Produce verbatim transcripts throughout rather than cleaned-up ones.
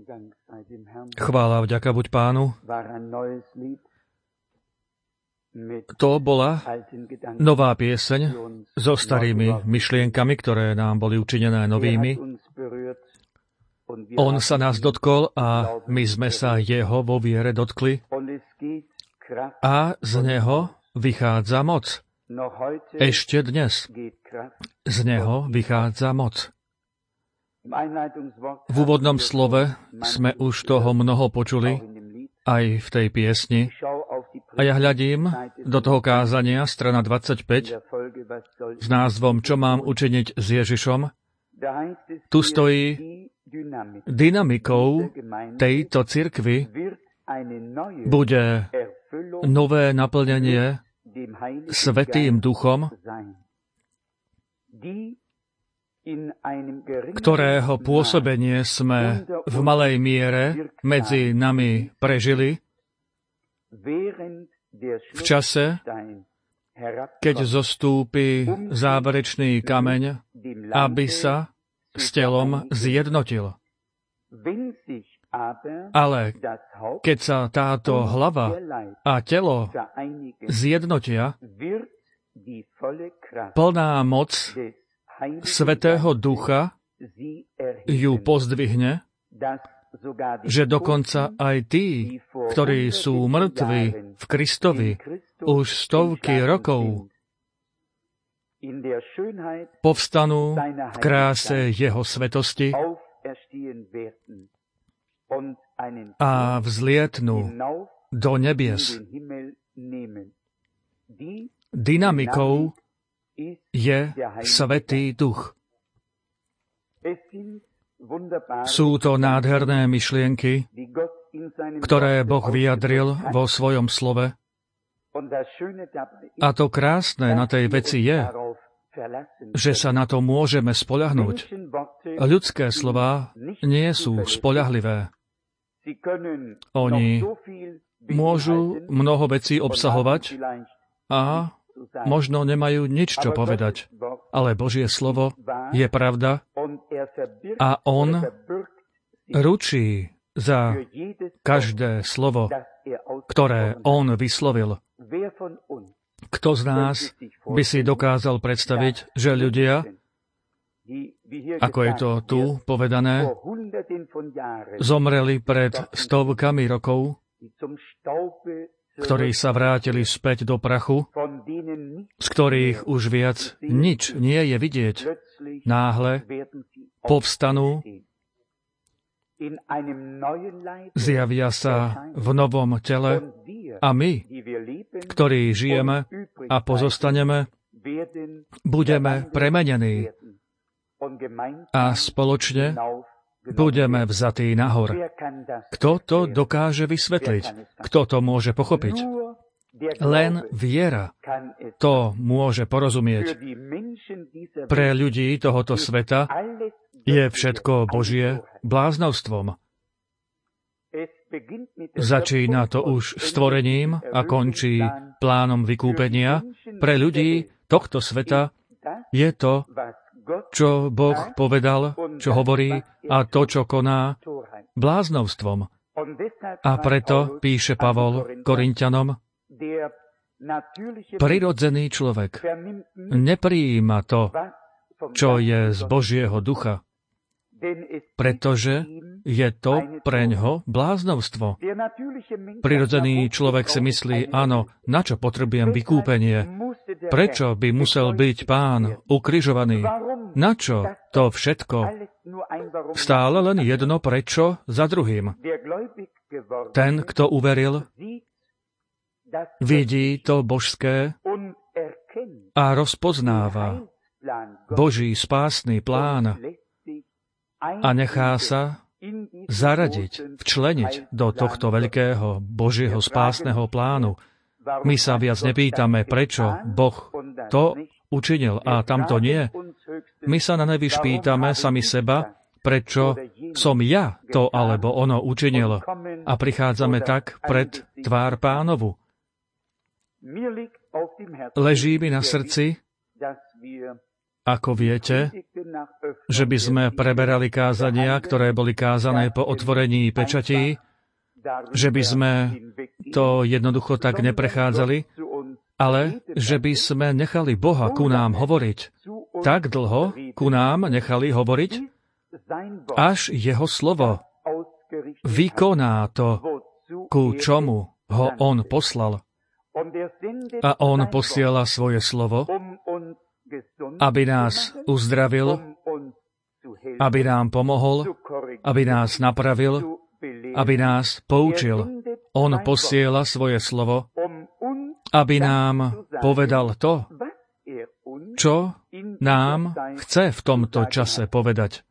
Chvála vďaka buď Pánu. To bola nová pieseň so starými myšlienkami, ktoré nám boli učinené novými. On sa nás dotkol a my sme sa jeho vo viere dotkli a z neho vychádza moc. Ešte dnes z neho vychádza moc. V úvodnom slove sme už toho mnoho počuli, aj v tej piesni. A ja hľadím do toho kázania, strana dvadsaťpäť, s názvom Čo mám učiniť s Ježišom. Tu stojí: dynamikou tejto cirkvi bude nové naplnenie Svätým Duchom, ktorého pôsobenie sme v malej miere medzi nami prežili v čase, keď zostúpi záverečný kameň, aby sa s telom zjednotil. Ale keď sa táto hlava a telo zjednotia, plná moc Svätého Ducha ju pozdvihne, že dokonca aj tí, ktorí sú mŕtvi v Kristovi už stovky rokov, povstanú v kráse jeho svetosti a vzlietnú do nebies. Dynamikou je Svätý Duch. Sú to nádherné myšlienky, ktoré Boh vyjadril vo svojom slove. A to krásne na tej veci je, že sa na to môžeme spoľahnúť. Ľudské slová nie sú spoľahlivé. Oni môžu mnoho vecí obsahovať a možno nemajú nič čo povedať, ale Božie slovo je pravda a on ručí za každé slovo, ktoré on vyslovil. Kto z nás by si dokázal predstaviť, že ľudia, ako je to tu povedané, zomreli pred stovkami rokov, ktorí sa vrátili späť do prachu, z ktorých už viac nič nie je vidieť, náhle povstanú, zjavia sa v novom tele a my, ktorí žijeme a pozostaneme, budeme premenení a spoločne budeme vzatí nahor. Kto to dokáže vysvetliť? Kto to môže pochopiť? Len viera to môže porozumieť. Pre ľudí tohoto sveta je všetko Božie bláznovstvom. Začína to už stvorením a končí plánom vykúpenia. Pre ľudí tohto sveta je to, čo Boh povedal, čo hovorí a to, čo koná, bláznovstvom. A preto píše Pavol Korinťanom: prirodzený človek neprijíma to, čo je z Božieho ducha, pretože je to preňho bláznovstvo. Prirodzený človek si myslí: áno, na čo potrebujem vykúpenie? Prečo by musel byť Pán ukrižovaný? Na čo to všetko? Stále len jedno prečo za druhým. Ten, kto uveril, vidí to božské a rozpoznáva Boží spásny plán a nechá sa zaradiť, včleniť do tohto veľkého Božieho spásneho plánu. My sa viac nepýtame, prečo Boh to učinil a tamto nie. My sa na nevyš pýtame sami seba, prečo som ja to alebo ono učinil, a prichádzame tak pred tvár Pánovu. Leží mi na srdci, Ako viete, že by sme preberali kázania, ktoré boli kázané po otvorení pečatí, že by sme to jednoducho tak neprechádzali, ale že by sme nechali Boha ku nám hovoriť. Tak dlho ku nám nechali hovoriť, až Jeho slovo vykoná to, ku čomu ho On poslal. A On posiela svoje slovo, aby nás uzdravil, aby nám pomohol, aby nás napravil, aby nás poučil. On posiela svoje slovo, aby nám povedal to, čo nám chce v tomto čase povedať.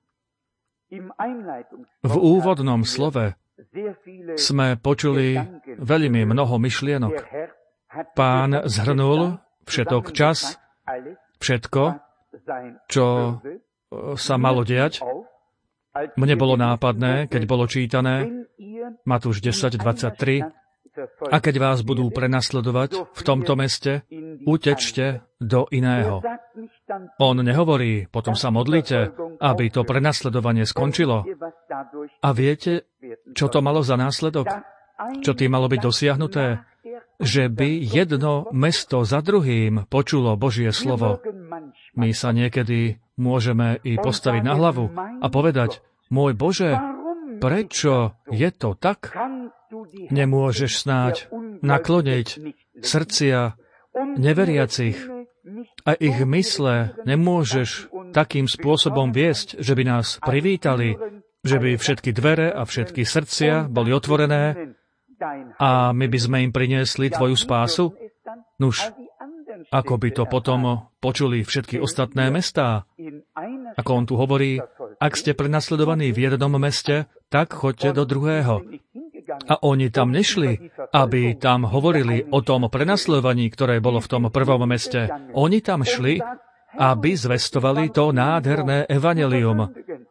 V úvodnom slove sme počuli veľmi mnoho myšlienok. Pán zhrnul všetok čas, všetko, čo sa malo diať. Mne bolo nápadné, keď bolo čítané Matúš desať dvadsaťtri, a keď vás budú prenasledovať v tomto meste, utečte do iného. On nehovorí, potom sa modlite, aby to prenasledovanie skončilo. A viete, čo to malo za následok? Čo tým malo byť dosiahnuté? Že by jedno mesto za druhým počulo Božie slovo. My sa niekedy môžeme i postaviť na hlavu a povedať, môj Bože, prečo je to tak? Nemôžeš snáď nakloniť srdcia neveriacich a ich mysle nemôžeš takým spôsobom viesť, že by nás privítali, že by všetky dvere a všetky srdcia boli otvorené a my by sme im priniesli tvoju spásu? Nuž, ako by to potom počuli všetky ostatné mestá? Ako on tu hovorí, ak ste prenasledovaní v jednom meste, tak choďte do druhého. A oni tam nešli, aby tam hovorili o tom prenasledovaní, ktoré bolo v tom prvom meste. Oni tam šli, aby zvestovali to nádherné evanjelium.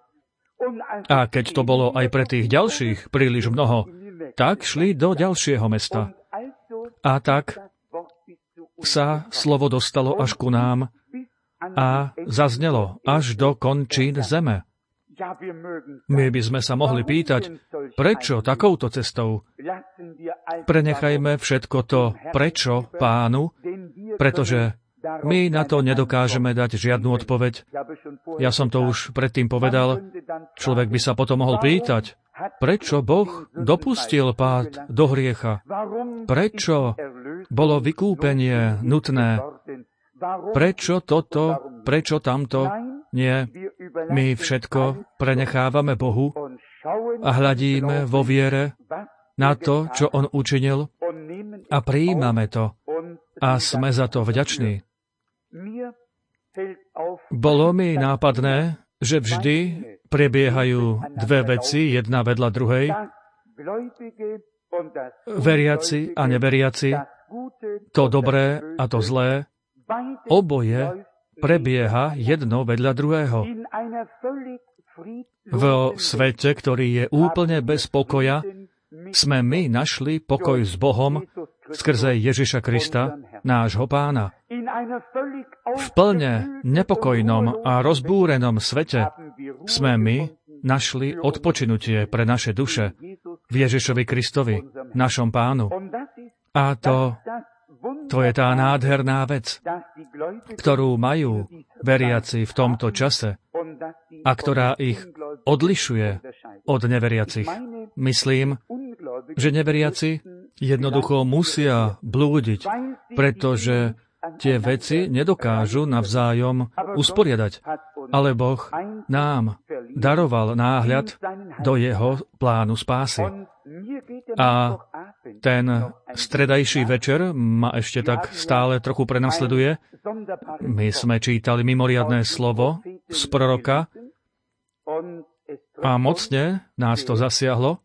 A keď to bolo aj pre tých ďalších príliš mnoho, tak šli do ďalšieho mesta. A tak sa slovo dostalo až ku nám a zaznelo až do končín zeme. My by sme sa mohli pýtať, prečo takouto cestou? Prenechajme všetko to prečo Pánu, pretože my na to nedokážeme dať žiadnu odpoveď. Ja som to už predtým povedal, človek by sa potom mohol pýtať, prečo Boh dopustil pád do hriecha? Prečo bolo vykúpenie nutné? Prečo toto, prečo tamto? Nie, my všetko prenechávame Bohu a hľadíme vo viere na to, čo On učinil a prijímame to a sme za to vďační. Bolo mi nápadné, že vždy prebiehajú dve veci, jedna vedľa druhej, veriaci a neveriaci, to dobré a to zlé, oboje prebieha jedno vedľa druhého. V svete, ktorý je úplne bez pokoja, sme my našli pokoj s Bohom skrze Ježiša Krista, nášho Pána. V plne nepokojnom a rozbúrenom svete sme my našli odpočinutie pre naše duše v Ježišovi Kristovi, našom Pánu. A to To je tá nádherná vec, ktorú majú veriaci v tomto čase a ktorá ich odlišuje od neveriacich. Myslím, že neveriaci jednoducho musia blúdiť, pretože tie veci nedokážu navzájom usporiadať. Ale Boh nám daroval náhľad do jeho plánu spásy. A ten stredajší večer ma ešte tak stále trochu prenasleduje. My sme čítali mimoriadne slovo z proroka a mocne nás to zasiahlo.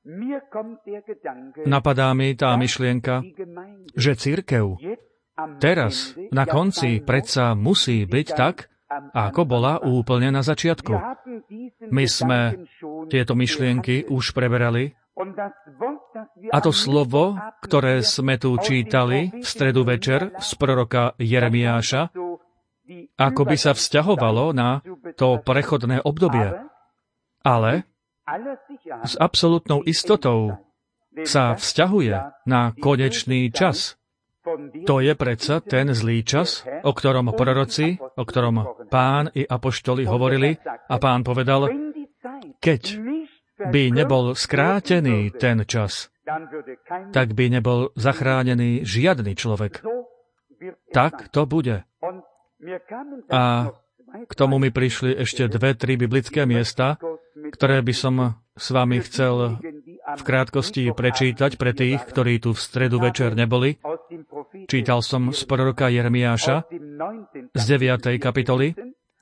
Napadá mi tá myšlienka, že cirkev teraz na konci predsa musí byť tak, ako bola úplne na začiatku. My sme tieto myšlienky už preberali a to slovo, ktoré sme tu čítali v stredu večer z proroka Jeremiáša, ako by sa vzťahovalo na to prechodné obdobie. Ale s absolútnou istotou sa vzťahuje na konečný čas. To je predsa ten zlý čas, o ktorom proroci, o ktorom Pán i apoštoli hovorili, a Pán povedal, keď by nebol skrátený ten čas, tak by nebol zachránený žiadny človek. Tak to bude. A k tomu mi prišli ešte dve, tri biblické miesta, ktoré by som s vami chcel v krátkosti prečítať pre tých, ktorí tu v stredu večer neboli. Čítal som z proroka Jeremiáša z deviatej kapitoly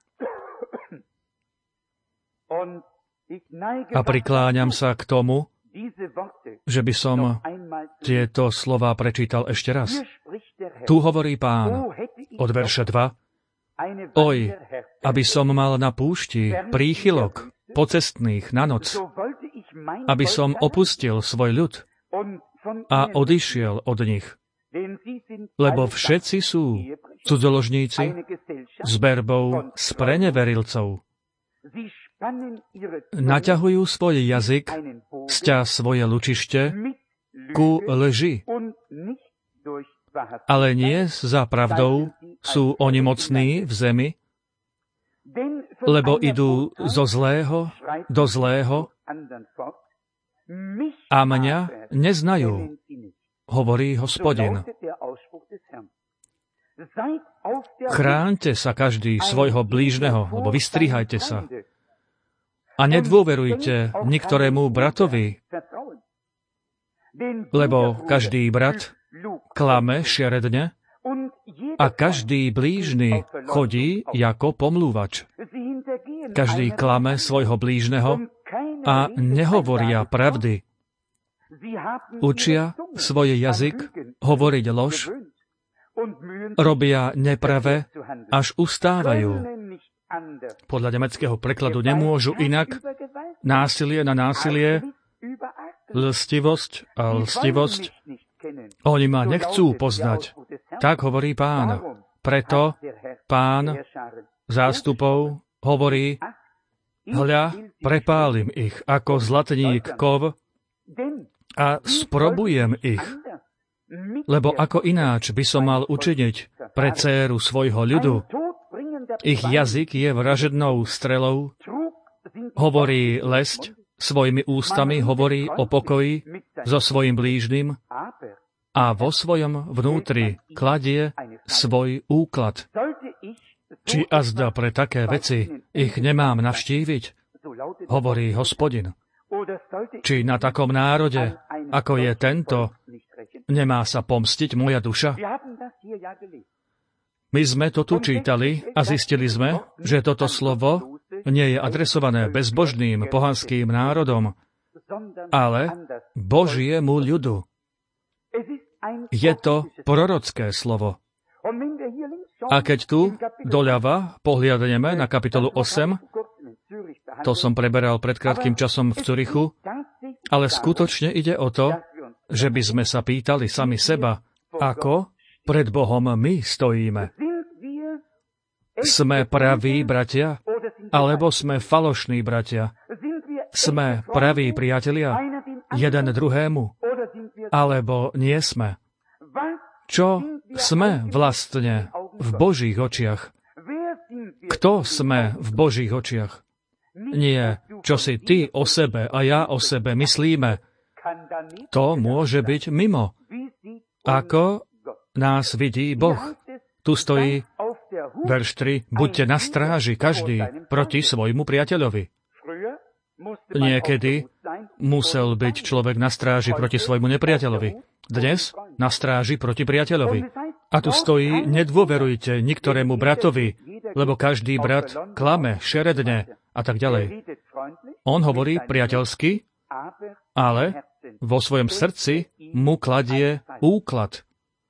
a prikláňam sa k tomu, že by som tieto slová prečítal ešte raz. Tu hovorí Pán od verša dva. Oj, aby som mal na púšti príchylok pocestných na noc, aby som opustil svoj ľud a odišiel od nich. Lebo všetci sú cudzoložníci s berbou spreneverilcov. Naťahujú svoj jazyk, sťa svoje lučište ku lži. Ale nie za pravdou sú oni mocní v zemi, lebo idú zo zlého do zlého a mňa neznajú, hovorí Hospodin. Chráňte sa každý svojho blížneho, alebo vystrihajte sa. A nedôverujte niktorému bratovi, lebo každý brat klame šeredne a každý blížny chodí ako pomlúvač. Každý klame svojho blížneho a nehovoria pravdy. Učia svoj jazyk hovoriť lož, robia neprave, až ustávajú. Podľa nemeckého prekladu nemôžu inak násilie na násilie, lstivosť a lstivosť. Oni ma nechcú poznať. Tak hovorí Pán. Preto Pán zástupov hovorí, hľa, prepálim ich ako zlatník kov a sprobujem ich, lebo ako ináč by som mal učiniť pre dcéru svojho ľudu. Ich jazyk je vražednou strelou, hovorí lesť, svojimi ústami hovorí o pokoji so svojim blížnym a vo svojom vnútri kladie svoj úklad. Či azda pre také veci ich nemám navštíviť, hovorí Hospodin. Či na takom národe, ako je tento, nemá sa pomstiť moja duša? My sme to tu čítali a zistili sme, že toto slovo nie je adresované bezbožným pohanským národom, ale Božiemu ľudu. Je to prorocké slovo. A keď tu doľava pohliadneme na kapitolu osem, to som preberal pred krátkym časom v Curichu, ale skutočne ide o to, že by sme sa pýtali sami seba, ako pred Bohom my stojíme. Sme praví bratia, alebo sme falošní bratia? Sme praví priatelia, jeden druhému, alebo nie sme? Čo sme vlastne v Božích očiach? Kto sme v Božích očiach? Nie, čo si ty o sebe a ja o sebe myslíme. To môže byť mimo. Ako nás vidí Boh. Tu stojí verš tri. Buďte na stráži každý proti svojmu priateľovi. Niekedy musel byť človek na stráži proti svojmu nepriateľovi. Dnes na stráži proti priateľovi. A tu stojí, nedôverujte niktorému bratovi, lebo každý brat klame, šeredne a tak ďalej. On hovorí priateľsky, ale vo svojom srdci mu kladie úklad.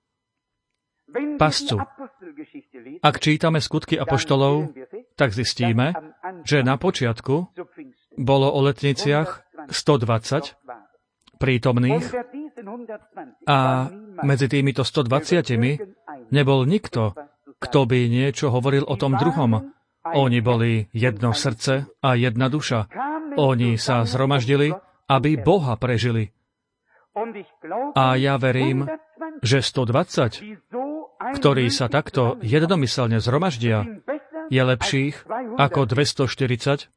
Pascu. Ak čítame skutky apoštolov, tak zistíme, že na počiatku bolo o letniciach stodvadsať prítomných a medzi týmito stodvadsiatimi nebol nikto, kto by niečo hovoril o tom druhom. Oni boli jedno srdce a jedna duša. Oni sa zhromaždili, aby Boha prežili. A ja verím, že stodvadsať, ktorí sa takto jednomyselne zhromaždia, je lepších ako dvestoštyridsať,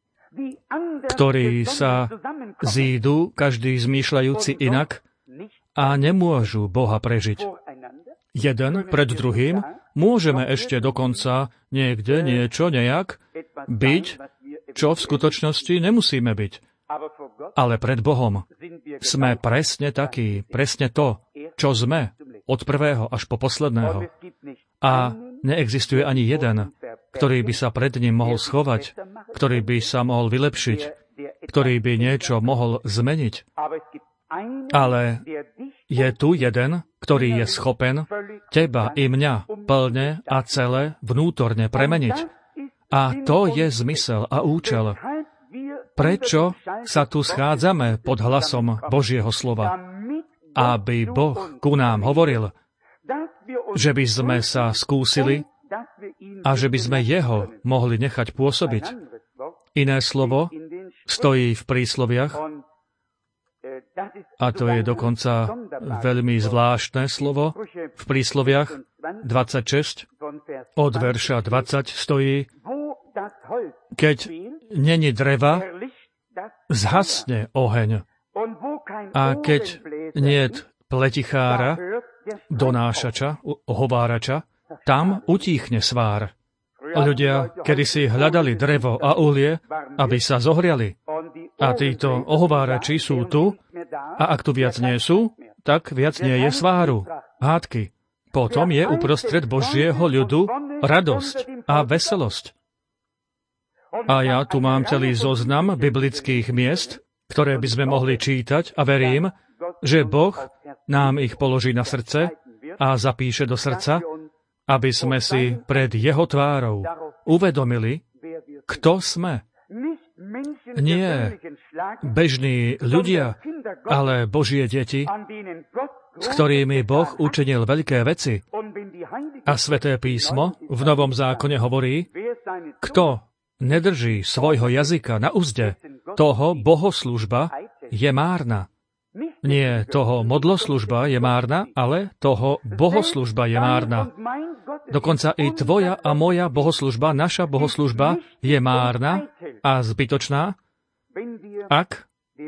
ktorí sa zídu, každý zmýšľajúci inak, a nemôžu Boha prežiť. Jeden pred druhým môžeme ešte dokonca niekde niečo nejak byť, čo v skutočnosti nemusíme byť. Ale pred Bohom sme presne takí, presne to, čo sme, od prvého až po posledného. A neexistuje ani jeden, ktorý by sa pred ním mohol schovať, ktorý by sa mohol vylepšiť, ktorý by niečo mohol zmeniť. Ale je tu jeden, ktorý je schopen teba i mňa plne a celé vnútorne premeniť. A to je zmysel a účel. Prečo sa tu schádzame pod hlasom Božieho slova? Aby Boh ku nám hovoril, že by sme sa skúsili a že by sme Jeho mohli nechať pôsobiť. Iné slovo stojí v prísloviach, a to je dokonca veľmi zvláštne slovo. V prísloviach dvadsaťšesť od verša dvadsať stojí: keď není dreva, zhasne oheň. A keď niet pletichára, donášača, ohovárača, tam utíchne svár. Ľudia kedysi hľadali drevo a uhlie, aby sa zohriali. A títo ohovárači sú tu, a ak tu viac nie sú, tak viac nie je sváru, hádky. Potom je uprostred Božieho ľudu radosť a veselosť. A ja tu mám celý zoznam biblických miest, ktoré by sme mohli čítať, a verím, že Boh nám ich položí na srdce a zapíše do srdca, aby sme si pred Jeho tvárou uvedomili, kto sme. Nie bežní ľudia, ale Božie deti, s ktorými Boh učinil veľké veci. A Sväté písmo v Novom zákone hovorí, kto nedrží svojho jazyka na uzde, toho bohoslužba je márna. Nie toho modloslužba je márna, ale toho bohoslužba je márna. Dokonca i tvoja a moja bohoslužba, naša bohoslužba je márna a zbytočná, ak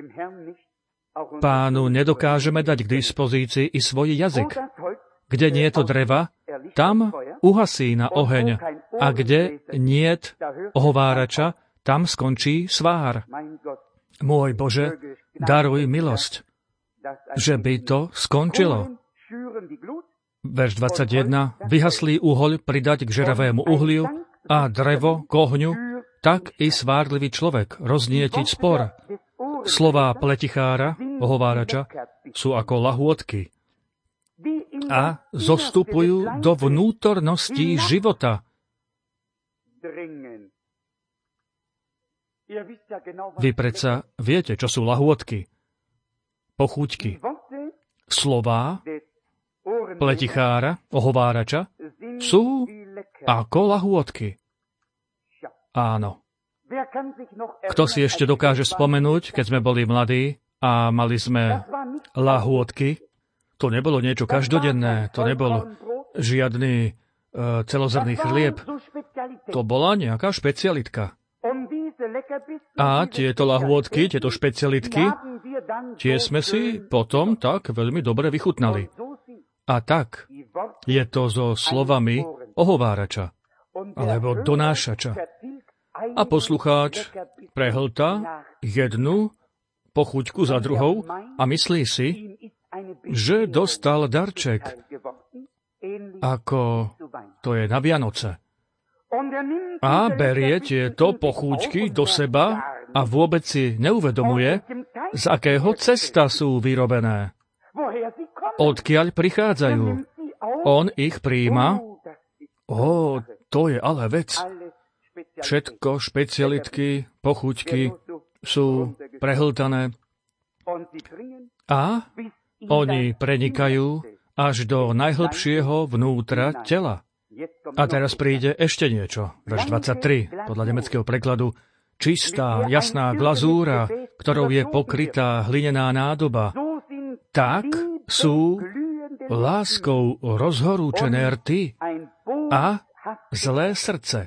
Pánu nedokážeme dať k dispozícii i svoj jazyk. Kde nie je to dreva, tam uhasí na oheň, a kde niet ohovárača, tam skončí svár. Môj Bože, daruj milosť, že by to skončilo. Verš dvadsaťjeden. Vyhaslý uhoľ pridať k žeravému uhliu a drevo k ohňu, tak i svárlivý človek roznietiť spor. Slová pletichára, ohovárača, sú ako lahôdky a zostupujú do vnútorností života. Vy predsa viete, čo sú lahôdky, pochúťky. Slová pletichára, ohovárača, sú ako lahôdky. Áno. Kto si ešte dokáže spomenúť, keď sme boli mladí a mali sme lahôdky? To nebolo niečo každodenné, to nebol žiadny uh, celozrný chlieb. To bola nejaká špecialitka. A tieto lahôdky, tieto špecialitky, tie sme si potom tak veľmi dobre vychutnali. A tak je to so slovami ohovárača, alebo donášača. A poslucháč prehltá jednu pochuťku za druhou a myslí si, že dostal darček, ako to je na Vianoce. A berie tieto pochúťky do seba a vôbec si neuvedomuje, z akého cesta sú vyrobené. Odkiaľ prichádzajú. On ich prijíma. Ó, to je ale vec. Všetko, špecialitky, pochuťky sú prehltané a oni prenikajú až do najhlbšieho vnútra tela. A teraz príde ešte niečo. Verš dvadsaťtri, podľa nemeckého prekladu. Čistá, jasná glazúra, ktorou je pokrytá hlinená nádoba. Tak sú láskou rozhorúčené rty a zlé srdce.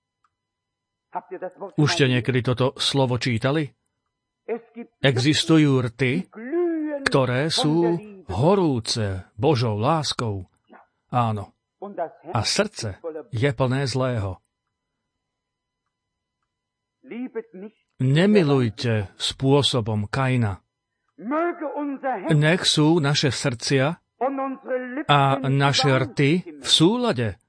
Už ste niekedy toto slovo čítali? Existujú rty, ktoré sú horúce Božou láskou. Áno. A srdce je plné zlého. Nemilujte spôsobom Kaina. Nech sú naše srdcia a naše rty v súlade.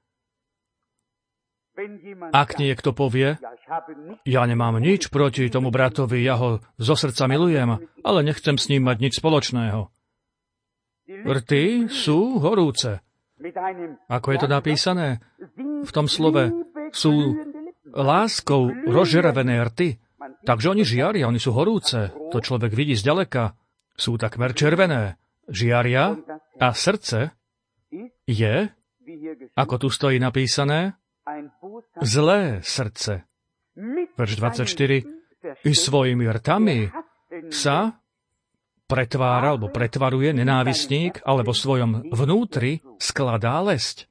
Ak niekto povie, ja nemám nič proti tomu bratovi, ja ho zo srdca milujem, ale nechcem s ním mať nič spoločného. Rty sú horúce. Ako je to napísané? V tom slove sú láskou rozžeravené rty. Takže oni žiaria, oni sú horúce. To človek vidí zďaleka. Sú takmer červené. Žiaria a srdce je, ako tu stojí napísané, zlé srdce. Verš dvadsaťštyri. I svojimi rtami sa pretvára, alebo pretvaruje nenávistník, alebo v svojom vnútri skladá lesť.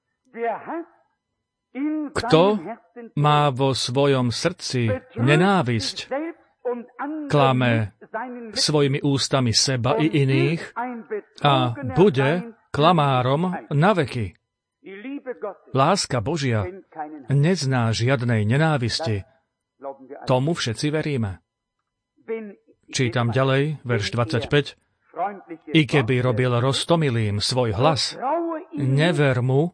Kto má vo svojom srdci nenávisť, klame svojimi ústami seba i iných a bude klamárom na veky. Láska Božia nezná žiadnej nenávisti. Tomu všetci veríme. Čítam ďalej, verš dvadsaťpäť. I keby robil roztomilým svoj hlas, never mu,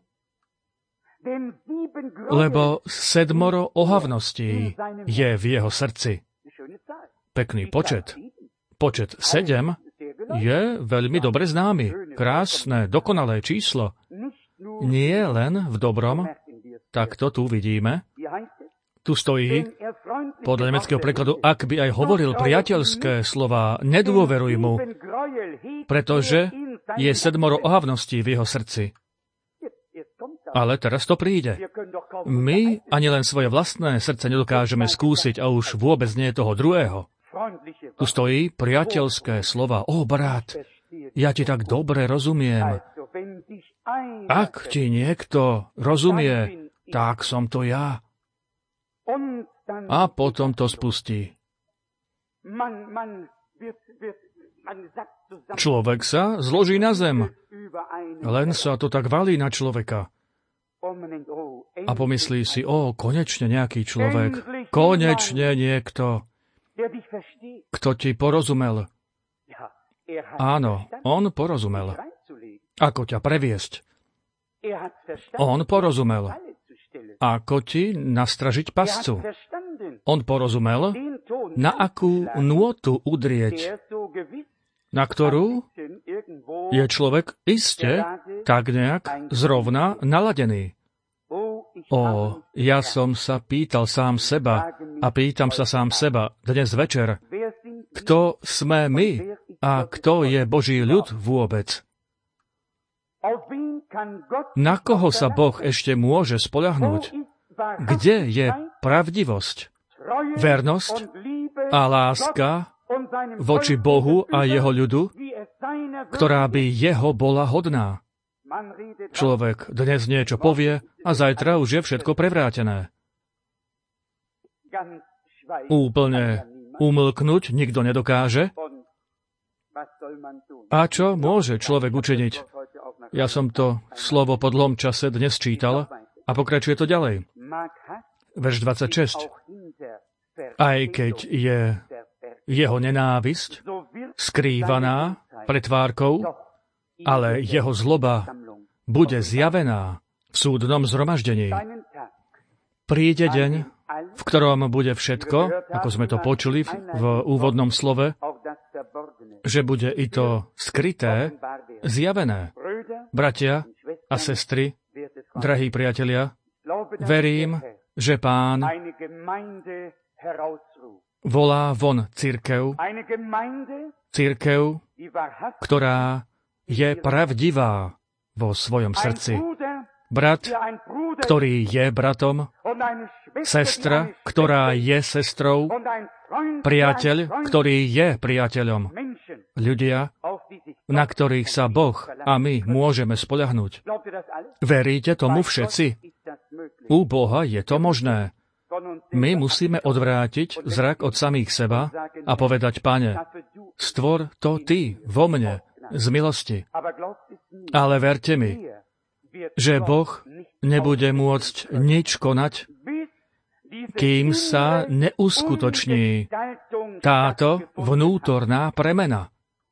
lebo sedmoro ohavností je v jeho srdci. Pekný počet. Počet sedem je veľmi dobre známy. Krásne, dokonalé číslo. Nie len v dobrom, tak to tu vidíme. Tu stojí, podľa nemeckého prekladu, ak by aj hovoril priateľské slová, nedôveruj mu, pretože je sedmoro ohavností v jeho srdci. Ale teraz to príde. My ani len svoje vlastné srdce nedokážeme skúsiť a už vôbec nie toho druhého. Tu stojí priateľské slova. O, brat, ja ti tak dobre rozumiem. Ak ti niekto rozumie, tak som to ja. A potom to spustí. Človek sa zloží na zem. Len sa to tak valí na človeka. A pomyslí si, o, konečne nejaký človek. Konečne niekto, kto ti porozumel. Áno, on porozumel. Ako ťa previesť? On porozumel. Ako ti nastražiť pascu? On porozumel, na akú nôtu udrieť, na ktorú je človek iste tak nejak zrovna naladený. O, ja som sa pýtal sám seba a pýtam sa sám seba dnes večer, kto sme my a kto je Boží ľud vôbec? Na koho sa Boh ešte môže spoľahnúť? Kde je pravdivosť, vernosť a láska voči Bohu a jeho ľudu, ktorá by jeho bola hodná? Človek dnes niečo povie a zajtra už je všetko prevrátené. Úplne umlknúť nikto nedokáže. A čo môže človek učiniť? Ja som to slovo po dlhom čase dnes čítal a pokračuje to ďalej. Verš dvadsaťšesť. Aj keď je jeho nenávisť skrývaná pred tvárkou, ale jeho zloba bude zjavená v súdnom zhromaždení. Príde deň, v ktorom bude všetko, ako sme to počuli v úvodnom slove, že bude i to skryté, zjavené. Bratia a sestry, drahí priatelia, verím, že Pán volá von cirkev, cirkev, ktorá je pravdivá vo svojom srdci. brat, ktorý je bratom, sestra, ktorá je sestrou, priateľ, ktorý je priateľom. Ľudia, na ktorých sa Boh a my môžeme spoľahnúť. Veríte tomu všetci? U Boha je to možné. My musíme odvrátiť zrak od samých seba a povedať, Pane, stvor to Ty vo mne z milosti. Ale verte mi, že Boh nebude môcť nič konať, kým sa neuskutoční táto vnútorná premena.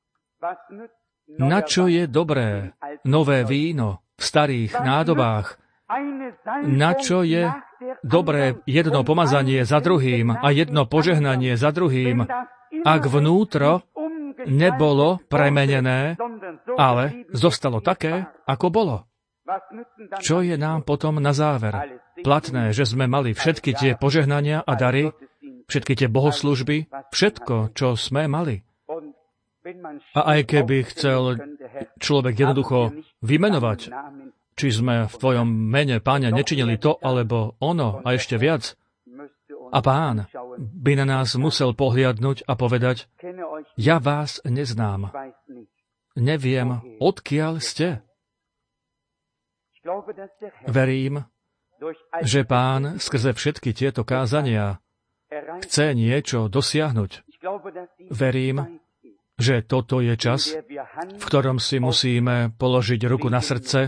Na čo je dobré nové víno v starých nádobách? Na čo je dobré jedno pomazanie za druhým a jedno požehnanie za druhým, ak vnútro nebolo premenené, ale zostalo také, ako bolo? Čo je nám potom na záver? Platné, že sme mali všetky tie požehnania a dary, všetky tie bohoslužby, všetko, čo sme mali. A aj keby chcel človek jednoducho vymenovať, či sme v Tvojom mene, Páne, nečinili to, alebo ono, a ešte viac, a Pán by na nás musel pohliadnúť a povedať, ja vás neznám. Neviem, odkiaľ ste. Verím, že Pán skrze všetky tieto kázania chce niečo dosiahnuť. Verím, že toto je čas, v ktorom si musíme položiť ruku na srdce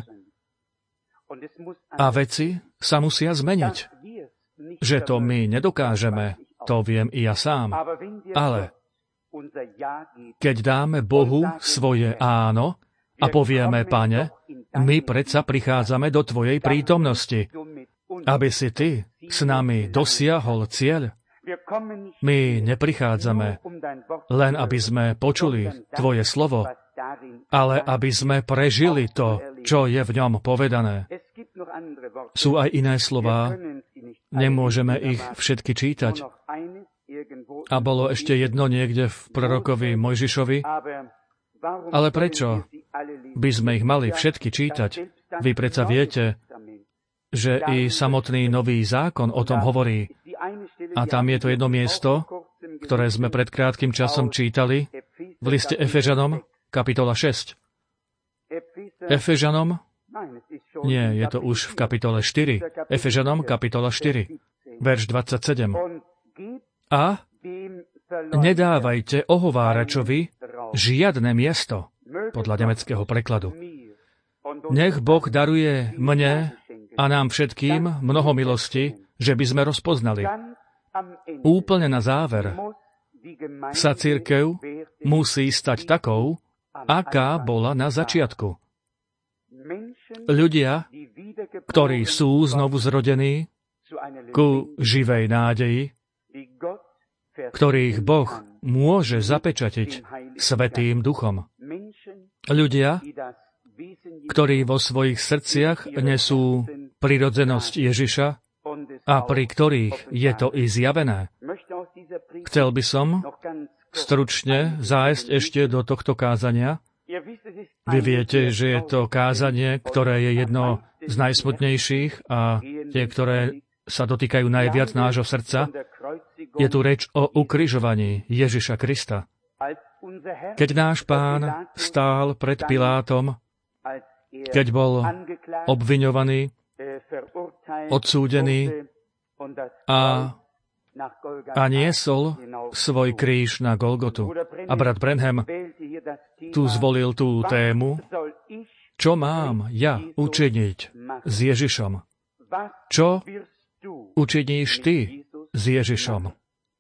a veci sa musia zmeniť. Že to my nedokážeme, to viem i ja sám. Ale keď dáme Bohu svoje áno a povieme, Pane, my predsa prichádzame do Tvojej prítomnosti, aby si Ty s nami dosiahol cieľ. My neprichádzame len, aby sme počuli Tvoje slovo, ale aby sme prežili to, čo je v ňom povedané. Sú aj iné slová, nemôžeme ich všetky čítať. A bolo ešte jedno niekde v prorokovi Mojžišovi. Ale prečo by sme ich mali všetky čítať? Vy predsa viete, že i samotný Nový zákon o tom hovorí. A tam je to jedno miesto, ktoré sme pred krátkym časom čítali, v liste Efežanom, kapitola šesť. Efežanom? Nie, je to už v kapitole štyri. Efežanom, kapitola štyri, verš dvadsaťsedem. A nedávajte ohováračovi žiadne miesto, podľa nemeckého prekladu. Nech Boh daruje mne a nám všetkým mnoho milosti, že by sme rozpoznali. Úplne na záver sa cirkev musí stať takou, aká bola na začiatku. Ľudia, ktorí sú znovu zrodení ku živej nádeji, ktorých Boh môže zapečatiť Svätým Duchom. Ľudia, ktorí vo svojich srdciach nesú prirodzenosť Ježiša a pri ktorých je to i zjavené. Chcel by som stručne zájsť ešte do tohto kázania. Vy viete, že je to kázanie, ktoré je jedno z najsmutnejších a tie, ktoré sa dotýkajú najviac nášho srdca. Je tu reč o ukrižovaní Ježiša Krista. Keď náš Pán stál pred Pilátom, keď bol obviňovaný, odsúdený a, a niesol svoj kríž na Golgotu. A brat Branham tu zvolil tú tému, čo mám ja učiniť s Ježišom? Čo učiníš ty s Ježišom?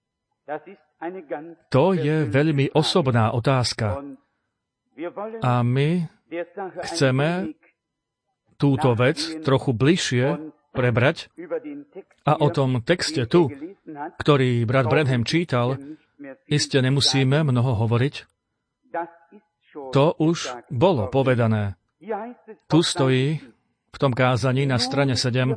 To je veľmi osobná otázka. A my chceme túto vec trochu bližšie prebrať a o tom texte tu, ktorý brat Branham čítal, iste nemusíme mnoho hovoriť. To už bolo povedané. Tu stojí v tom kázaní na strane sedem.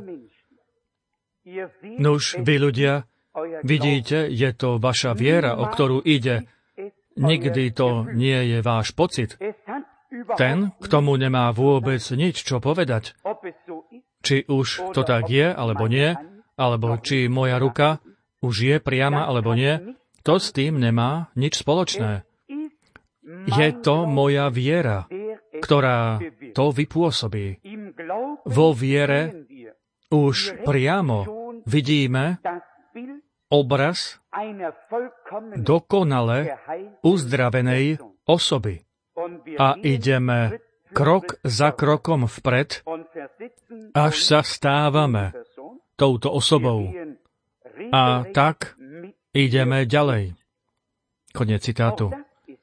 Nuž, vy ľudia, vidíte, je to vaša viera, o ktorú ide. Nikdy to nie je váš pocit. Ten, k tomu nemá vôbec nič čo povedať. či už to tak je, alebo nie, alebo či moja ruka už je priama, alebo nie, to s tým nemá nič spoločné. Je to moja viera, ktorá to vypôsobí. Vo viere už priamo vidíme obraz dokonale uzdravenej osoby. A ideme krok za krokom vpred, až sa stávame touto osobou. A tak ideme ďalej. Koniec citátu.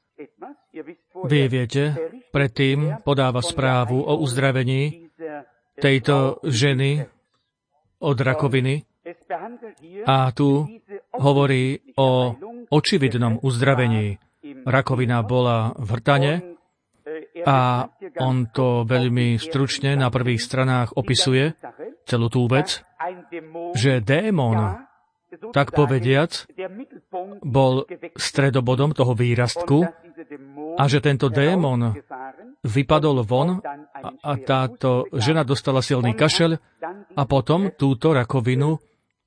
Vy viete, predtým podáva správu o uzdravení tejto ženy od rakoviny a tu hovorí o očividnom uzdravení. Rakovina bola v hrtane a on to veľmi stručne na prvých stranách opisuje, celú tú vec, že démon, tak povediac, bol stredobodom toho výrastku a že tento démon vypadol von a, a táto žena dostala silný kašeľ a potom túto rakovinu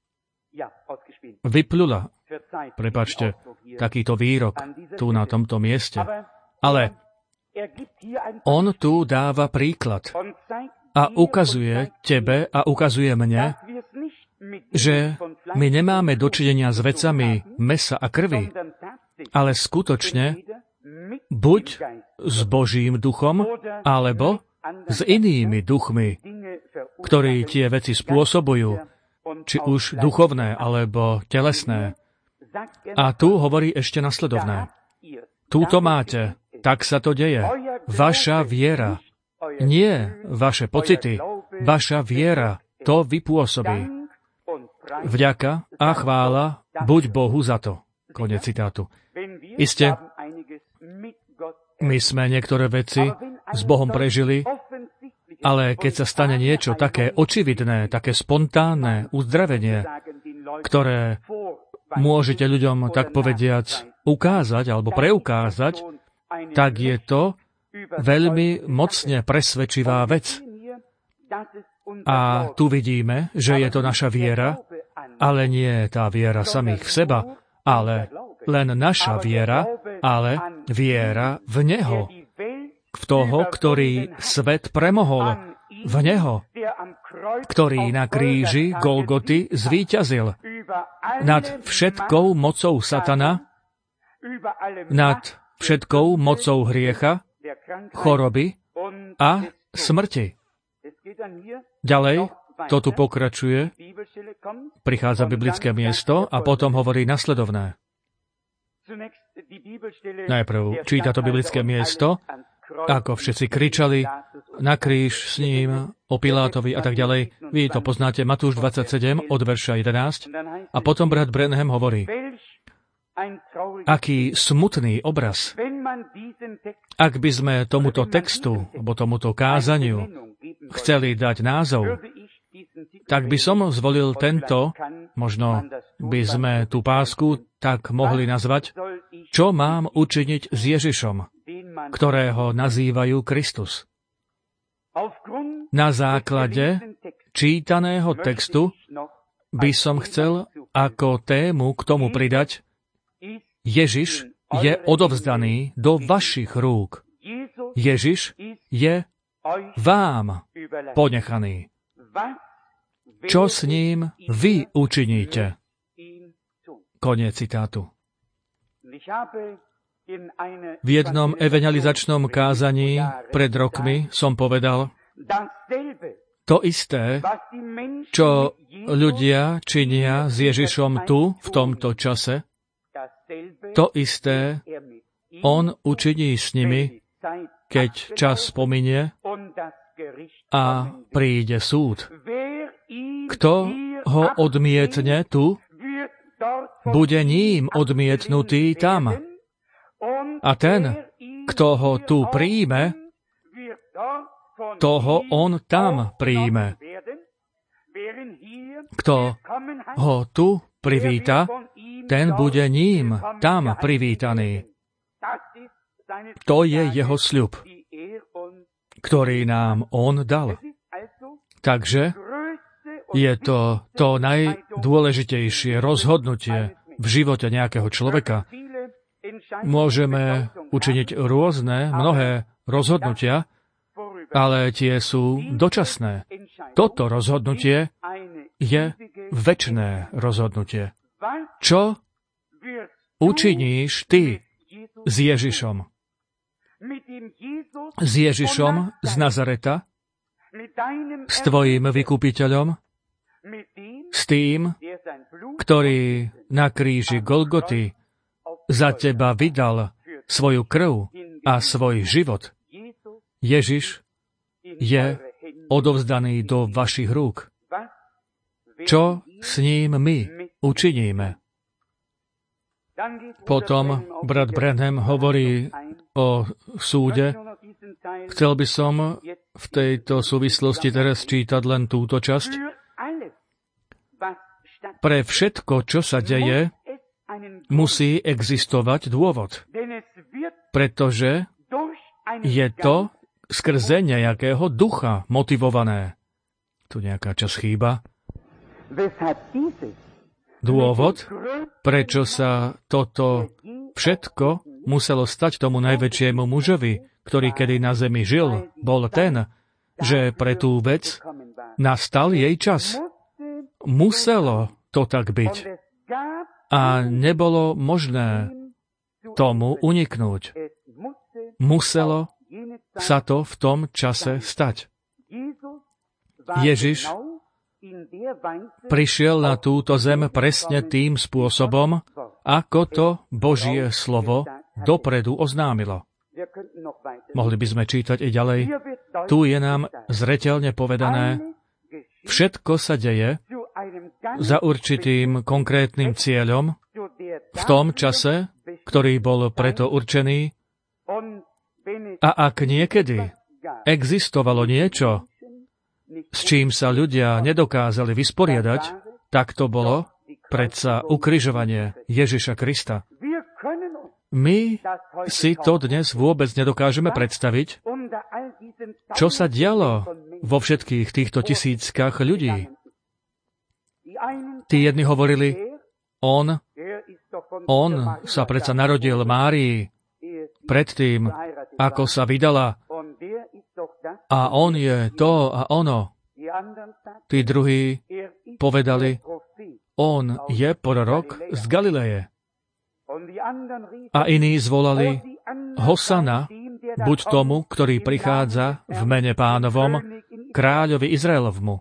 vyplula. Prepáčte, takýto výrok tu na tomto mieste. Ale on tu dáva príklad a ukazuje tebe a ukazuje mne, že my nemáme dočinenia s vecami mesa a krvi, ale skutočne buď s Božím duchom, alebo s inými duchmi, ktorí tie veci spôsobujú, či už duchovné, alebo telesné. A tu hovorí ešte nasledovné. Túto máte, tak sa to deje. Vaša viera, nie vaše pocity, vaša viera to vypôsobí. Vďaka a chvála buď Bohu za to. Konec citátu. Isté, my sme niektoré veci s Bohom prežili, ale keď sa stane niečo také očividné, také spontánne uzdravenie, ktoré môžete ľuďom, tak povediac, ukázať alebo preukázať, tak je to veľmi mocne presvedčivá vec. A tu vidíme, že je to naša viera, ale nie tá viera samých v seba, ale len naša viera, ale viera v Neho, v toho, ktorý svet premohol, v Neho, ktorý na kríži Golgoty zvíťazil nad všetkou mocou satana, nad všetkou mocou hriecha, choroby a smrti. Ďalej, to tu pokračuje, prichádza biblické miesto a potom hovorí nasledovné. Najprv číta to biblické miesto, ako všetci kričali na kríž s ním, o Pilátovi a tak ďalej. Vy to poznáte, Matúš dvadsaťsedem od verša jedenásť. A potom brat Branham hovorí, aký smutný obraz. Ak by sme tomuto textu, alebo tomuto kázaniu chceli dať názov, tak by som zvolil tento, možno by sme tú pásku tak mohli nazvať, čo mám učiniť s Ježišom, ktorého nazývajú Kristus. Na základe čítaného textu by som chcel ako tému k tomu pridať: Ježiš je odovzdaný do vašich rúk. Ježiš je vám ponechaný. Čo s ním vy učiníte? Koniec citátu. V jednom evangelizačnom kázaní pred rokmi som povedal to isté, čo ľudia činia s Ježišom tu, v tomto čase, to isté on učiní s nimi, keď čas pominie a príde súd. Kto ho odmietne tu, bude ním odmietnutý tam. A ten, kto ho tu príjme, toho on tam príjme. Kto ho tu privíta, ten bude ním tam privítaný. To je jeho sľub, ktorý nám on dal. Takže je to to najdôležitejšie rozhodnutie v živote nejakého človeka. Môžeme učiniť rôzne, mnohé rozhodnutia, ale tie sú dočasné. Toto rozhodnutie je večné rozhodnutie. Čo učiníš ty s Ježišom? S Ježišom z Nazareta? S tvojím vykupiteľom? S tým, ktorý na kríži Golgoty za teba vydal svoju krv a svoj život. Ježiš je odovzdaný do vašich rúk. Čo s ním my učiníme? Potom brat Branham hovorí o súde. Chcel by som v tejto súvislosti teraz čítať len túto časť. Pre všetko, čo sa deje, musí existovať dôvod. Pretože je to skrze nejakého ducha motivované. Tu nejaká časť chýba. Dôvod, prečo sa toto všetko muselo stať tomu najväčšiemu mužovi, ktorý kedy na zemi žil, bol ten, že pre tú vec nastal jej čas. Muselo to tak byť. A nebolo možné tomu uniknúť. Muselo sa to v tom čase stať. Ježiš prišiel na túto zem presne tým spôsobom, ako to Božie slovo dopredu oznámilo. Mohli by sme čítať i ďalej. Tu je nám zreteľne povedané, všetko sa deje za určitým konkrétnym cieľom v tom čase, ktorý bol preto určený. A ak niekedy existovalo niečo, s čím sa ľudia nedokázali vysporiadať, tak to bolo predsa ukrižovanie Ježiša Krista. My si to dnes vôbec nedokážeme predstaviť, čo sa dialo vo všetkých týchto tisíckach ľudí. Tí jedni hovorili, on, on sa predsa narodil Márii predtým, ako sa vydala, a on je to a ono. Tí druhí povedali, on je prorok z Galileje. A iní zvolali, Hosana, buď tomu, ktorý prichádza v mene Pánovom, kráľovi Izraelovmu.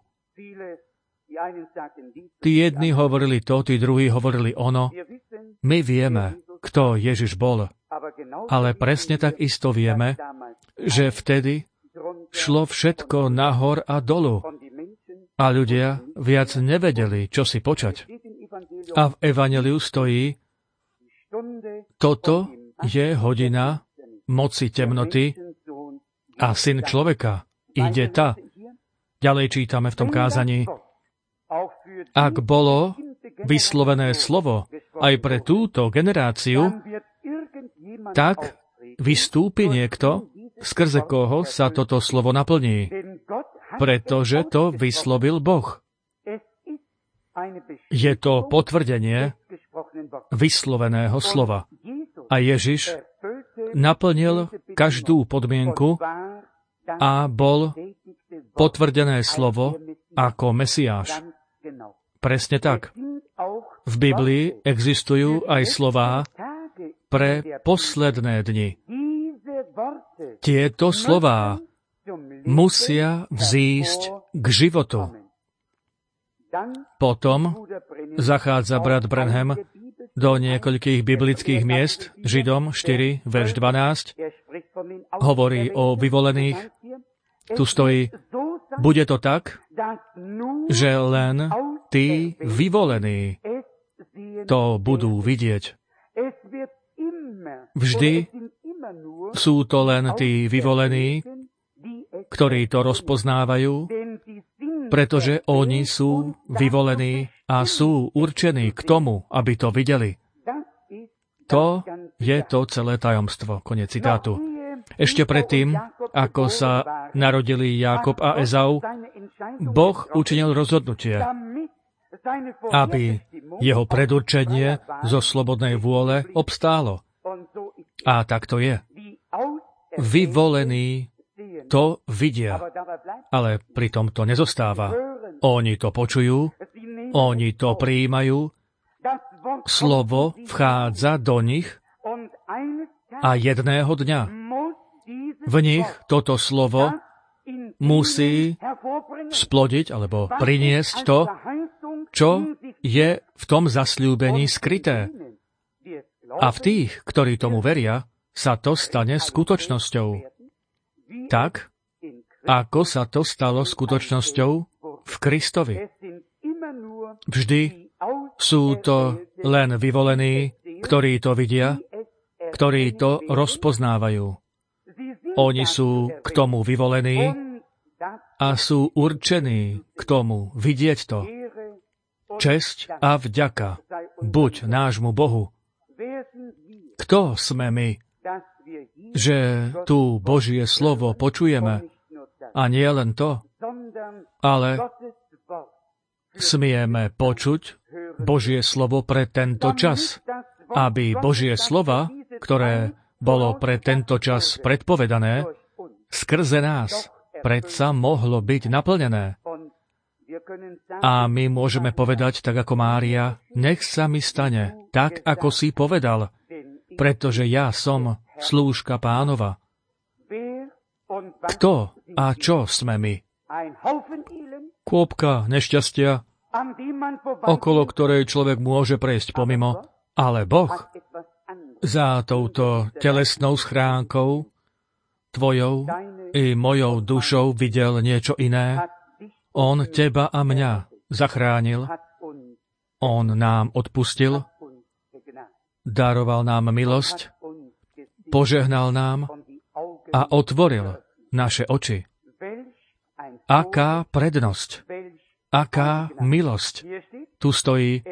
Tí jedni hovorili to, tí druhí hovorili ono. My vieme, kto Ježiš bol. Ale presne tak isto vieme, že vtedy šlo všetko nahor a dolu. A ľudia viac nevedeli, čo si počať. A v Evanjeliu stojí, toto je hodina moci temnoty a syn človeka ide ta. Ďalej čítame v tom kázaní. Ak bolo vyslovené slovo aj pre túto generáciu, tak vystúpi niekto, skrze koho sa toto slovo naplní, pretože to vyslovil Boh. Je to potvrdenie vysloveného slova. A Ježiš naplnil každú podmienku a bol potvrdené slovo ako Mesiáš. Presne tak. V Biblii existujú aj slová pre posledné dni. Tieto slová musia vzísť k životu. Potom zachádza brat Branham do niekoľkých biblických miest, Židom štyri, verš dvanásť, hovorí o vyvolených. Tu stojí, bude to tak, že len tí vyvolení to budú vidieť. Vždy sú to len tí vyvolení, ktorí to rozpoznávajú, pretože oni sú vyvolení a sú určení k tomu, aby to videli. To je to celé tajomstvo. Koniec citátu. Ešte predtým, ako sa narodili Jákob a Ezau, Boh učinil rozhodnutie, aby jeho predurčenie zo slobodnej vôle obstálo. A tak to je. Vyvolení to vidia, ale pritom to nezostáva. Oni to počujú, oni to prijímajú, slovo vchádza do nich a jedného dňa v nich toto slovo musí splodiť alebo priniesť to, čo je v tom zasľúbení skryté. A v tých, ktorí tomu veria, sa to stane skutočnosťou. Tak, ako sa to stalo skutočnosťou v Kristovi. Vždy sú to len vyvolení, ktorí to vidia, ktorí to rozpoznávajú. Oni sú k tomu vyvolení a sú určení k tomu vidieť to. Česť a vďaka buď nášmu Bohu. Kto sme my, že tu Božie slovo počujeme a nie len to, ale smieme počuť Božie slovo pre tento čas, aby Božie slova, ktoré bolo pre tento čas predpovedané, skrze nás predsa mohlo byť naplnené. A my môžeme povedať, tak ako Mária, nech sa mi stane, tak ako si povedal, pretože ja som slúžka Pánova. Kto a čo sme my? Kôpka nešťastia, okolo ktorej človek môže prejsť pomimo, ale Boh za touto telesnou schránkou, tvojou i mojou dušou videl niečo iné. On teba a mňa zachránil, on nám odpustil, daroval nám milosť, požehnal nám a otvoril naše oči. Aká prednosť, aká milosť. Tu stojí.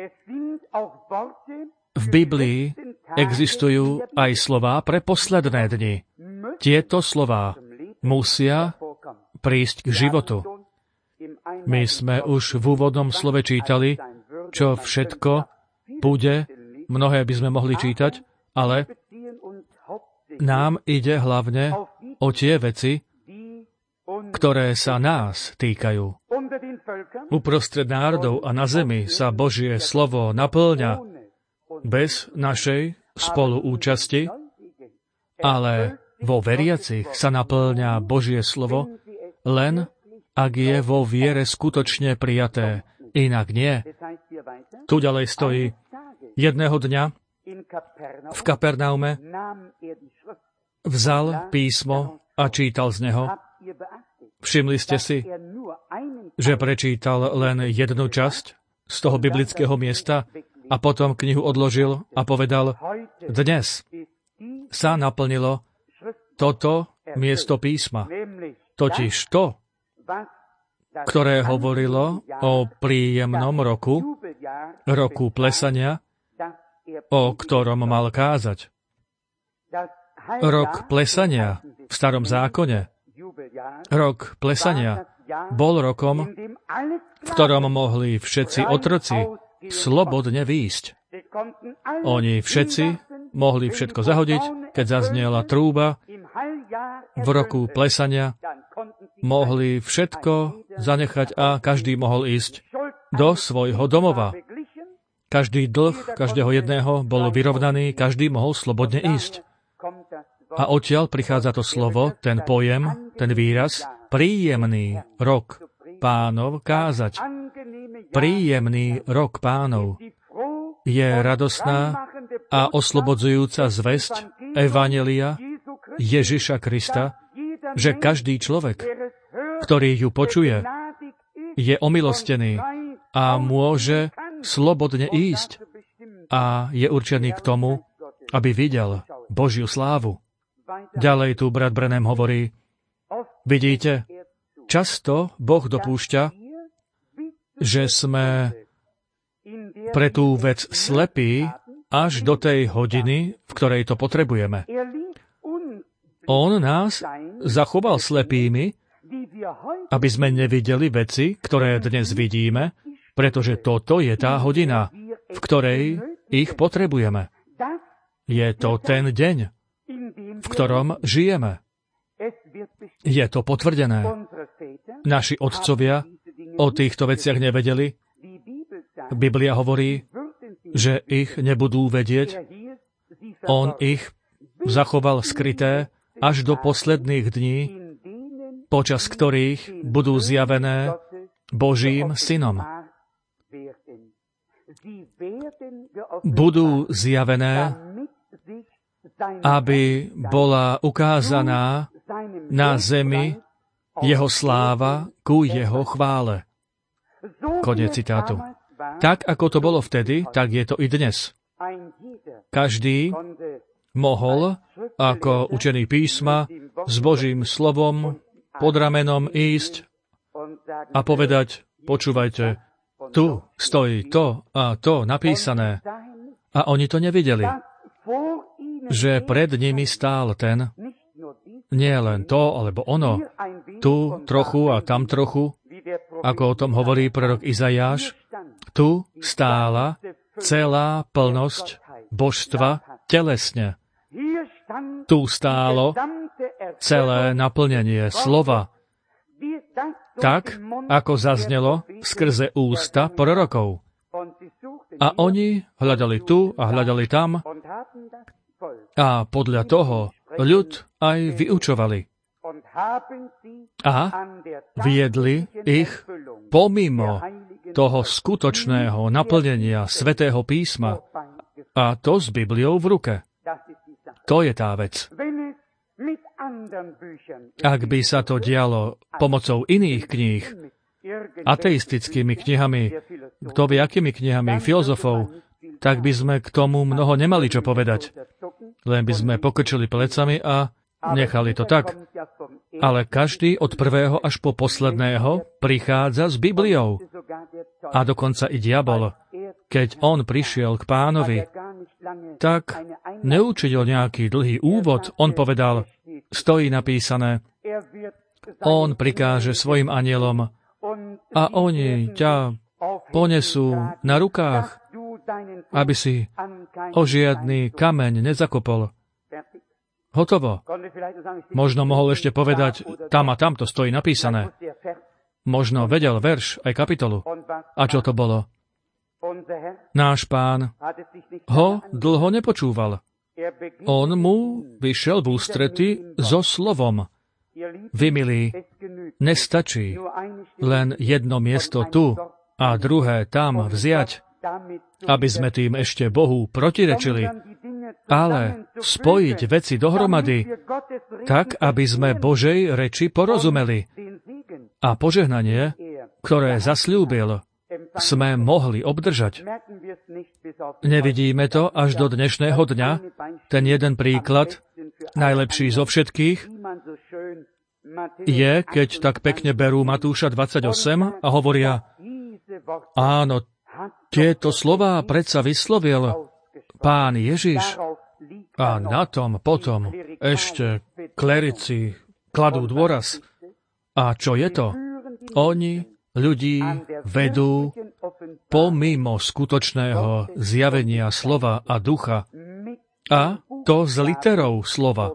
V Biblii existujú aj slová pre posledné dni. Tieto slová musia prísť k životu. My sme už v úvodnom slove čítali, čo všetko bude, mnohé by sme mohli čítať, ale nám ide hlavne o tie veci, ktoré sa nás týkajú. Uprostred národov a na zemi sa Božie slovo naplňa bez našej spoluúčasti, ale vo veriacich sa naplňa Božie slovo len ak je vo viere skutočne prijaté. Inak nie. Tu ďalej stojí. Jedného dňa v Kapernaume vzal písmo a čítal z neho. Všimli ste si, že prečítal len jednu časť z toho biblického miesta a potom knihu odložil a povedal, dnes sa naplnilo toto miesto písma, totiž to, ktoré hovorilo o príjemnom roku, roku plesania, o ktorom mal kázať. Rok plesania v Starom zákone, rok plesania, bol rokom, v ktorom mohli všetci otroci slobodne výjsť. Oni všetci mohli všetko zahodiť, keď zaznela trúba. V roku plesania mohli všetko zanechať a každý mohol ísť do svojho domova. Každý dlh každého jedného bol vyrovnaný, každý mohol slobodne ísť. A odtiaľ prichádza to slovo, ten pojem, ten výraz, príjemný rok Pánov kázať. Príjemný rok Pánov je radosná a oslobodzujúca zvesť Evanjelia Ježiša Krista, že každý človek, ktorý ju počuje, je omilostený a môže slobodne ísť a je určený k tomu, aby videl Božiu slávu. Ďalej tu brat Branham hovorí, vidíte, často Boh dopúšťa, že sme pre tú vec slepí až do tej hodiny, v ktorej to potrebujeme. On nás zachoval slepými, aby sme nevideli veci, ktoré dnes vidíme, pretože toto je tá hodina, v ktorej ich potrebujeme. Je to ten deň, v ktorom žijeme. Je to potvrdené. Naši otcovia o týchto veciach nevedeli. Biblia hovorí, že ich nebudú vedieť. On ich zachoval skryté až do posledných dní, počas ktorých budú zjavené Božím synom. Budú zjavené, aby bola ukázaná na zemi jeho sláva ku jeho chvále. Koniec citátu. Tak, ako to bolo vtedy, tak je to i dnes. Každý mohol, ako učený písma, s Božím slovom pod ramenom ísť a povedať, počúvajte, tu stojí to a to napísané. A oni to nevideli, že pred nimi stál ten, nie len to, alebo ono, tu trochu a tam trochu, ako o tom hovorí prorok Izaiáš, tu stála celá plnosť božstva telesne. Tu stálo celé naplnenie slova, tak, ako zaznelo skrze ústa prorokov. A oni hľadali tu a hľadali tam a podľa toho ľud aj vyučovali. A viedli ich pomimo toho skutočného naplnenia Svätého písma, a to s Bibliou v ruke. To je tá vec. Ak by sa to dialo pomocou iných kníh, ateistickými knihami, kto vie akými knihami, filozofov, tak by sme k tomu mnoho nemali čo povedať. Len by sme pokrčili plecami a nechali to tak. Ale každý od prvého až po posledného prichádza s Bibliou. A dokonca i diabol, keď on prišiel k Pánovi, tak neučil nejaký dlhý úvod. On povedal, stojí napísané, on prikáže svojim anielom a oni ťa ponesú na rukách, aby si o žiadny kameň nezakopol. Hotovo. Možno mohol ešte povedať, tam a tam to stojí napísané. Možno vedel verš, aj kapitolu. A čo to bolo? Náš Pán ho dlho nepočúval. On mu vyšiel v ústrety so slovom. Vy, milí, nestačí len jedno miesto tu a druhé tam vziať, aby sme tým ešte Bohu protirečili, ale spojiť veci dohromady tak, aby sme Božej reči porozumeli. A požehnanie, ktoré zasľúbil, sme mohli obdržať. Nevidíme to až do dnešného dňa, ten jeden príklad, najlepší zo všetkých, je, keď tak pekne berú Matúša dvadsaťosem a hovoria, áno, tieto slová predsa vyslovil Pán Ježiš. A na tom potom ešte klerici kladú dôraz. A čo je to? Oni ľudí vedú pomimo skutočného zjavenia slova a ducha, a to s literou slova.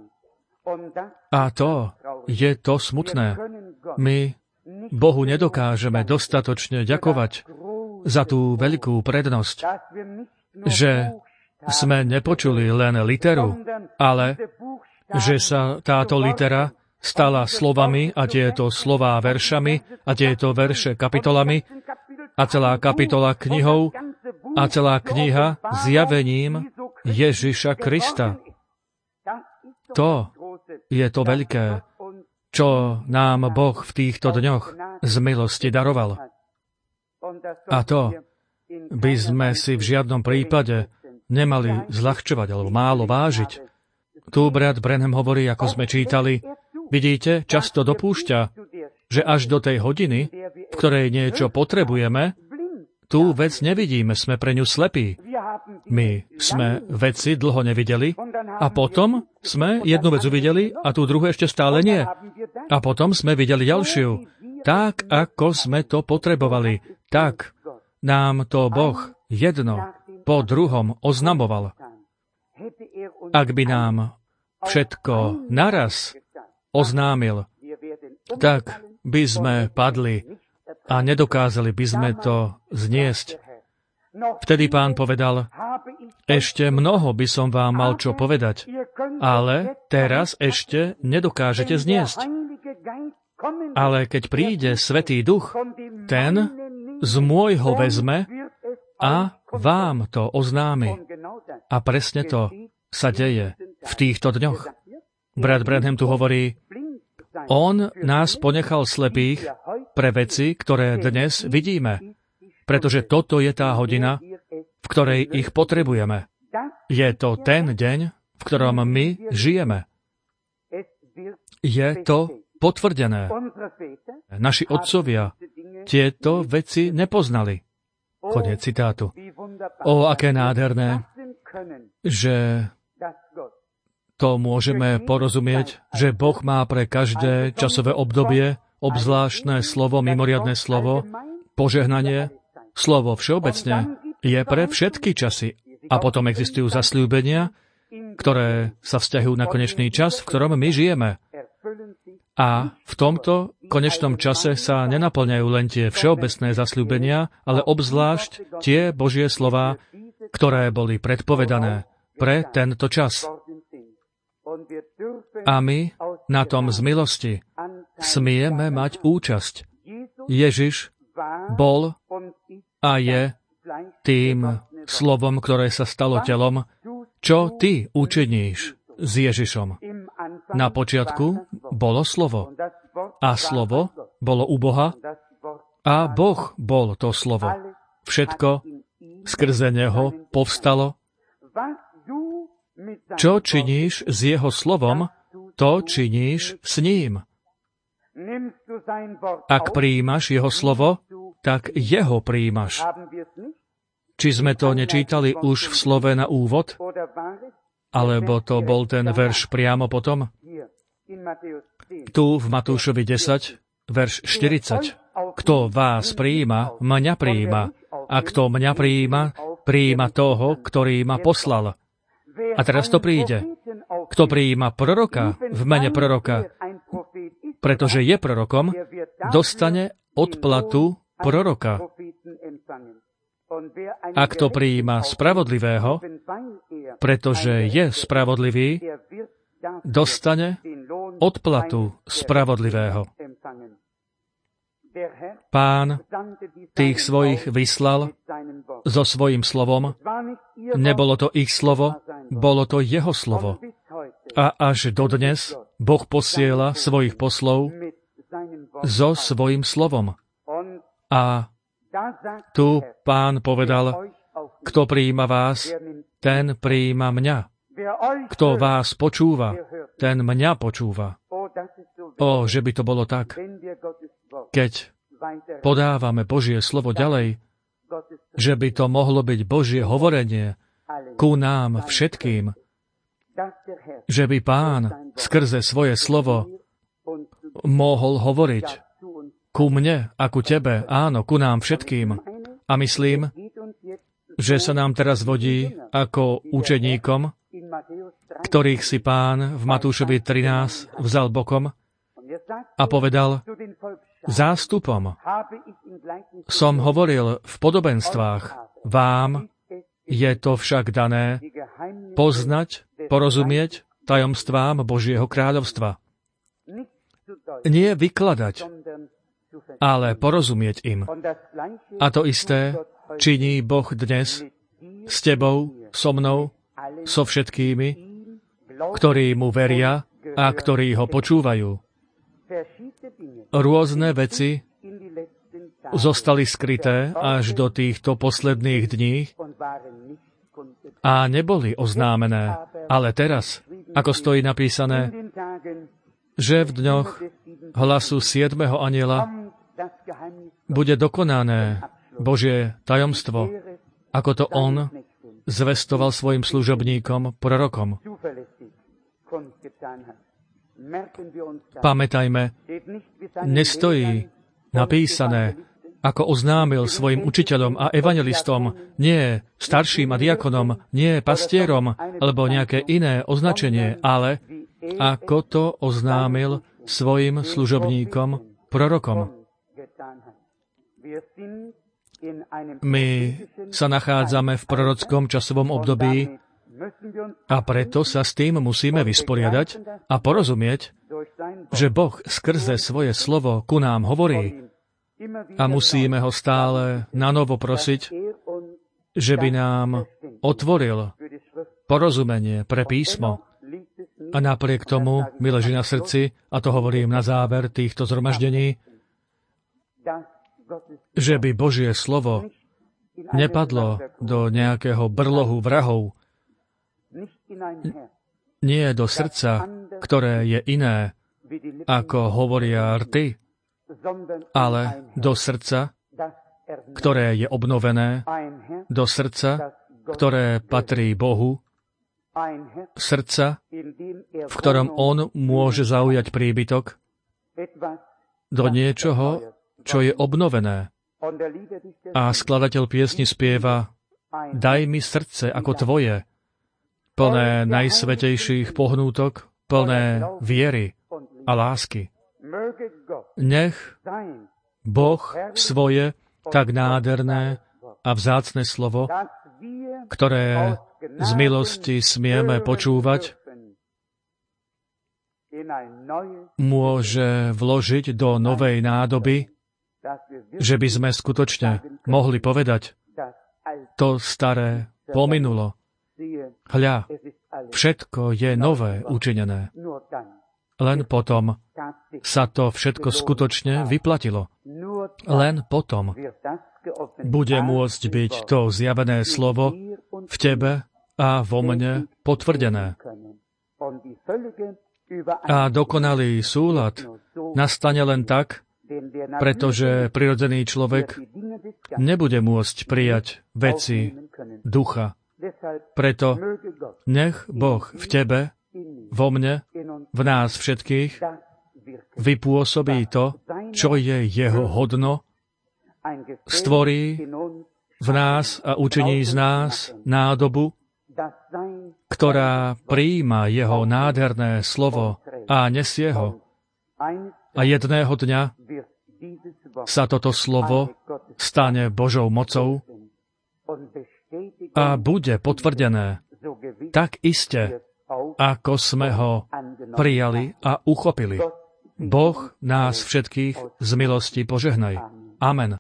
A to je to smutné. My Bohu nedokážeme dostatočne ďakovať za tú veľkú prednosť, že sme nepočuli len literu, ale že sa táto litera stala slovami a tieto slová veršami a tieto verše kapitolami a celá kapitola knihou a celá kniha zjavením Ježiša Krista. To je to veľké, čo nám Boh v týchto dňoch z milosti daroval. A to by sme si v žiadnom prípade nemali zľahčovať alebo málo vážiť. Tu brat Branham hovorí, ako sme čítali, vidíte, často dopúšťa, že až do tej hodiny, v ktorej niečo potrebujeme, tú vec nevidíme, sme pre ňu slepí. My sme veci dlho nevideli a potom sme jednu vec uvideli a tú druhú ešte stále nie. A potom sme videli ďalšiu. Tak, ako sme to potrebovali, tak nám to Boh jedno po druhom oznamoval. Ak by nám všetko naraz oznámil, tak by sme padli a nedokázali by sme to zniesť. Vtedy Pán povedal, ešte mnoho by som vám mal čo povedať, ale teraz ešte nedokážete zniesť. Ale keď príde Svätý Duch, ten z môjho vezme a vám to oznámi. A presne to sa deje v týchto dňoch. Brat Branham tu hovorí, on nás ponechal slepých pre veci, ktoré dnes vidíme, pretože toto je tá hodina, v ktorej ich potrebujeme. Je to ten deň, v ktorom my žijeme. Je to potvrdené. Naši otcovia tieto veci nepoznali. Koniec citátu. O, aké nádherné, že to môžeme porozumieť, že Boh má pre každé časové obdobie obzvláštne slovo, mimoriadne slovo, požehnanie, slovo všeobecne je pre všetky časy. A potom existujú zasľúbenia, ktoré sa vzťahujú na konečný čas, v ktorom my žijeme. A v tomto konečnom čase sa nenaplňajú len tie všeobecné zasľúbenia, ale obzvlášť tie Božie slová, ktoré boli predpovedané pre tento čas. A my na tom z milosti smieme mať účasť. Ježiš bol a je tým slovom, ktoré sa stalo telom. Čo ty učiníš s Ježišom? Na počiatku bolo slovo. A slovo bolo u Boha a Boh bol to slovo. Všetko skrze neho povstalo. Čo činíš s jeho slovom, to činíš s ním. Ak prijímaš jeho slovo, tak jeho prijímaš. Či sme to nečítali už v slove na úvod? Alebo to bol ten verš priamo potom? Tu v Matúšovi desať, verš štyridsať. Kto vás prijíma, mňa prijíma. A kto mňa prijíma, prijíma toho, ktorý ma poslal. A teraz to príde. Kto prijíma proroka v mene proroka, pretože je prorokom, dostane odplatu proroka. A kto prijíma spravodlivého, pretože je spravodlivý, dostane odplatu spravodlivého. Pán tých svojich vyslal so svojím slovom. Nebolo to ich slovo, bolo to jeho slovo. A až dodnes Boh posiela svojich poslov so svojím slovom. A tu Pán povedal, kto prijíma vás, ten prijíma mňa. Kto vás počúva, ten mňa počúva. O, že by to bolo tak, keď podávame Božie slovo ďalej, že by to mohlo byť Božie hovorenie ku nám všetkým, že by Pán skrze svoje slovo mohol hovoriť ku mne a ku tebe, áno, ku nám všetkým. A myslím, že sa nám teraz vodí ako učeníkom, ktorých si Pán v Matúšovi trinásť vzal bokom a povedal, zástupom som hovoril v podobenstvách, vám je to však dané poznať, porozumieť tajomstvám Božieho kráľovstva. Nie vykladať, ale porozumieť im. A to isté činí Boh dnes s tebou, so mnou, so všetkými, ktorí mu veria a ktorí ho počúvajú. Rôzne veci zostali skryté až do týchto posledných dní a neboli oznámené. Ale teraz, ako stojí napísané, že v dňoch hlasu siedmeho anjela bude dokonané Božie tajomstvo, ako to on zvestoval svojim služobníkom, prorokom. Pamätajme, nestojí napísané, ako oznámil svojim učiteľom a evangelistom, nie starším a diakonom, nie pastierom, alebo nejaké iné označenie, ale ako to oznámil svojim služobníkom, prorokom. My sa nachádzame v prorockom časovom období a preto sa s tým musíme vysporiadať a porozumieť, že Boh skrze svoje slovo ku nám hovorí a musíme ho stále nanovo prosiť, že by nám otvoril porozumenie pre písmo. A napriek tomu mi leží na srdci, a to hovorím na záver týchto zhromaždení, že by Božie slovo nepadlo do nejakého brlohu vrahov, nie do srdca, ktoré je iné, ako hovoria rty, ale do srdca, ktoré je obnovené, do srdca, ktoré patrí Bohu, srdca, v ktorom on môže zaujať príbytok, do niečoho, čo je obnovené. A skladateľ piesni spieva: Daj mi srdce ako tvoje, plné najsvätejších pohnútok, plné viery a lásky. Nech Boh svoje tak nádherné a vzácne slovo, ktoré z milosti smieme počúvať, môže vložiť do novej nádoby, že by sme skutočne mohli povedať: to staré pominulo. Hľa, všetko je nové učinené. Len potom sa to všetko skutočne vyplatilo. Len potom bude môcť byť to zjavené slovo v tebe a vo mne potvrdené. A dokonalý súlad nastane len tak, pretože prirodzený človek nebude môcť prijať veci ducha. Preto nech Boh v tebe, vo mne, v nás všetkých vypôsobí to, čo je jeho hodno, stvorí v nás a učiní z nás nádobu, ktorá prijíma jeho nádherné slovo a nesie ho. A jedného dňa sa toto slovo stane Božou mocou a bude potvrdené tak iste, ako sme ho prijali a uchopili. Boh nás všetkých z milosti požehnaj. Amen.